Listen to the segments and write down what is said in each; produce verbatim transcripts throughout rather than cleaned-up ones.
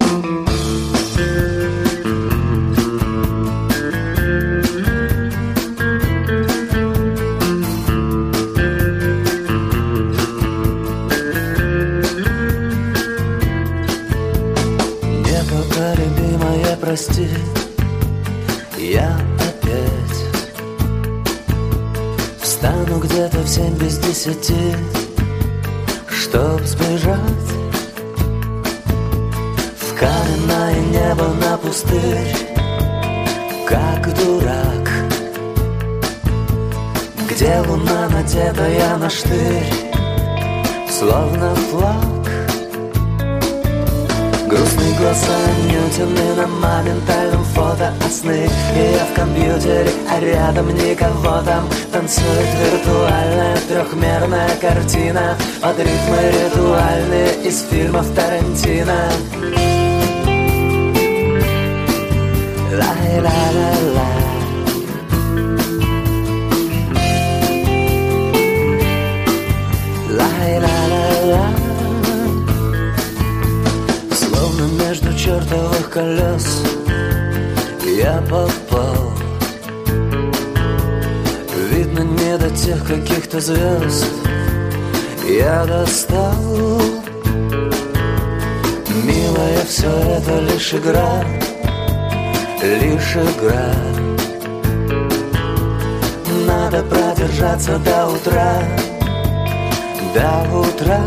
Прости, я опять встану где-то в семь без десяти, чтоб сбежать в каменное небо на пустырь, как дурак, где луна надетая на штырь, словно флаг. Грустные глаза Ньютоны на моментальном фото, а сны и я в компьютере, а рядом никого там. Танцует виртуальная трехмерная картина под ритмы ритуальные из фильмов Тарантино. Ла-ла-ла-ла. Ла-ла-ла-ла. Между чертовых колес я попал. Видно, не до тех каких-то звезд я достал. Милая, все это лишь игра, лишь игра. Надо продержаться до утра, до утра.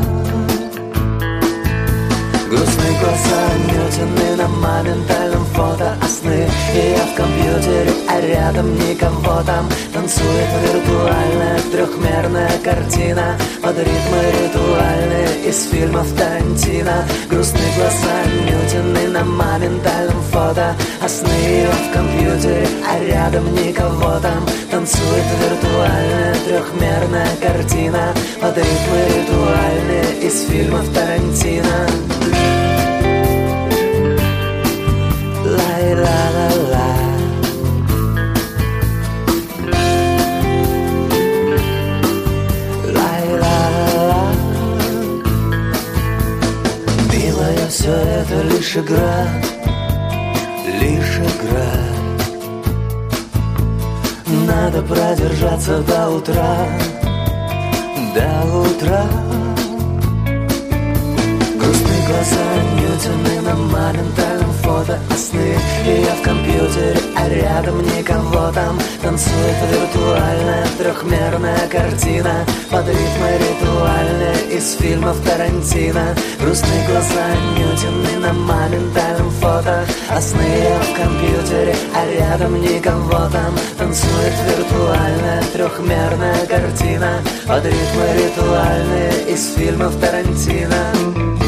Грустные глаза Ньютоны на моментальном фото, а сны и я в компьютере, а рядом никого там. Танцует виртуальная трехмерная картина под ритмы ритуальные из фильмов Тарантино. Грустные глаза Ньютоны на моментальном фото, а сны и я в компьютере, а рядом никого там. Танцует виртуальная трехмерная картина под ритмы ритуальные из фильмов Тарантино. Ла-ла-ла-ла. Ла-ла-ла-ла. Милая, все это лишь игра, лишь игра. Надо продержаться до утра, до утра. Грустные глаза Ньютоны на моментальном фото, а сны и я в компьютере, а рядом никого там. Танцует виртуальная трехмерная картина под ритмы ритуальные из фильмов Тарантино. Грустные глаза Ньютоны на моментальном фото, а сны и я в компьютере, а рядом никого там. Танцует виртуальная трехмерная картина под ритмы ритуальные из фильмов Тарантино.